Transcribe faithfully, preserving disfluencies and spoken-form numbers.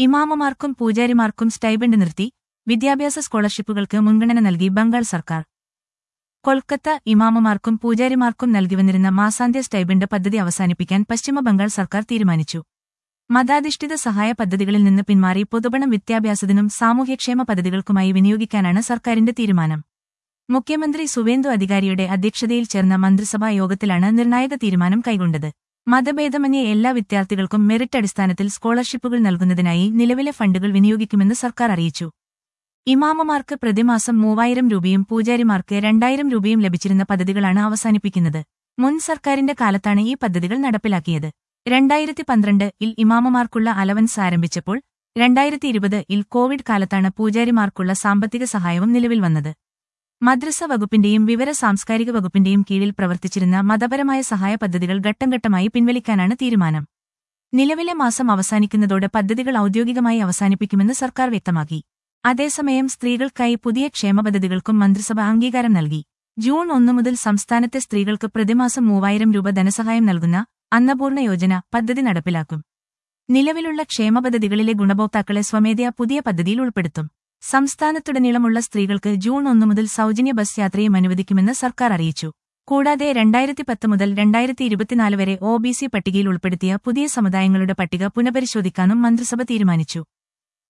ഇമാമമാർക്കും പൂജാരിമാർക്കും stipend നിർത്തി വിദ്യാഭ്യാസ സ്കോളർഷിപ്പുകൾക്ക് മുൻഗണന നൽകി ബംഗാൾ സർക്കാർ. കൊൽക്കത്ത ഇമാമമാർക്കും പൂജാരിമാർക്കും നൽകിവന്നിരുന്ന മാസാന്ത്യ സ്റ്റൈബൻഡ് പദ്ധതി അവസാനിപ്പിക്കാൻ പശ്ചിമബംഗാൾ സർക്കാർ തീരുമാനിച്ചു. മതാധിഷ്ഠിത സഹായ പദ്ധതികളിൽ നിന്ന് പിന്മാറി പൊതുപണം വിദ്യാഭ്യാസത്തിനും സാമൂഹ്യക്ഷേമ പദ്ധതികൾക്കുമായി വിനിയോഗിക്കാനാണ് സർക്കാരിന്റെ തീരുമാനം. മുഖ്യമന്ത്രി സുവേന്ദു അധികാരിയുടെ അധ്യക്ഷതയിൽ ചേർന്ന മന്ത്രിസഭാ യോഗത്തിലാണ് നിർണായക തീരുമാനം കൈക്കൊണ്ടത്. മതഭേദമന്യേ എല്ലാ വിദ്യാർത്ഥികൾക്കും മെറിറ്റ് അടിസ്ഥാനത്തിൽ സ്കോളർഷിപ്പുകൾ നൽകുന്നതിനായി നിലവിലെ ഫണ്ടുകൾ വിനിയോഗിക്കുമെന്ന് സർക്കാർ അറിയിച്ചു. ഇമാമമാർക്ക് പ്രതിമാസം മൂവായിരം രൂപയും പൂജാരിമാർക്ക് രണ്ടായിരം രൂപയും ലഭിച്ചിരുന്ന പദ്ധതികളാണ് അവസാനിപ്പിക്കുന്നത്. മുൻ സർക്കാരിന്റെ കാലത്താണ് ഈ പദ്ധതികൾ നടപ്പിലാക്കിയത്. രണ്ടായിരത്തി പന്ത്രണ്ട് ഇൽ ഇമാമമാർക്കുള്ള അലവൻസ് ആരംഭിച്ചപ്പോൾ രണ്ടായിരത്തി ഇരുപത് ഇൽ കോവിഡ് കാലത്താണ് പൂജാരിമാർക്കുള്ള സാമ്പത്തിക സഹായവും നിലവിൽ വന്നത്. മദ്രസ വകുപ്പിന്റെയും വിവര സാംസ്കാരിക വകുപ്പിന്റെയും കീഴിൽ പ്രവർത്തിച്ചിരുന്ന മതപരമായ സഹായ പദ്ധതികൾ ഘട്ടംഘട്ടമായി പിൻവലിക്കാനാണ് തീരുമാനം. നിലവിലെ മാസം അവസാനിക്കുന്നതോടെ പദ്ധതികൾ ഔദ്യോഗികമായി അവസാനിപ്പിക്കുമെന്ന് സർക്കാർ വ്യക്തമാക്കി. അതേസമയം സ്ത്രീകൾക്കായി പുതിയ ക്ഷേമ പദ്ധതികൾക്കും മന്ത്രിസഭ അംഗീകാരം നൽകി. ജൂൺ ഒന്ന് മുതൽ സംസ്ഥാനത്തെ സ്ത്രീകൾക്ക് പ്രതിമാസം മൂവായിരം രൂപ ധനസഹായം നൽകുന്ന അന്നപൂർണ യോജന പദ്ധതി നടപ്പിലാക്കും. നിലവിലുള്ള ക്ഷേമ പദ്ധതികളിലെ ഗുണഭോക്താക്കളെ സ്വമേധയാ പുതിയ പദ്ധതിയിൽ ഉൾപ്പെടുത്തും. സംസ്ഥാനത്തുടനീളമുള്ള സ്ത്രീകൾക്ക് ജൂൺ ഒന്ന് മുതൽ സൗജന്യ ബസ് യാത്രയും അനുവദിക്കുമെന്ന് സർക്കാർ അറിയിച്ചു. കൂടാതെ രണ്ടായിരത്തി പത്ത് മുതൽ രണ്ടായിരത്തി ഇരുപത്തിനാല് വരെ ഒ ബി സി പട്ടികയിൽ ഉൾപ്പെടുത്തിയ പുതിയ സമുദായങ്ങളുടെ പട്ടിക പുനഃപരിശോധിക്കാനും മന്ത്രിസഭ തീരുമാനിച്ചു.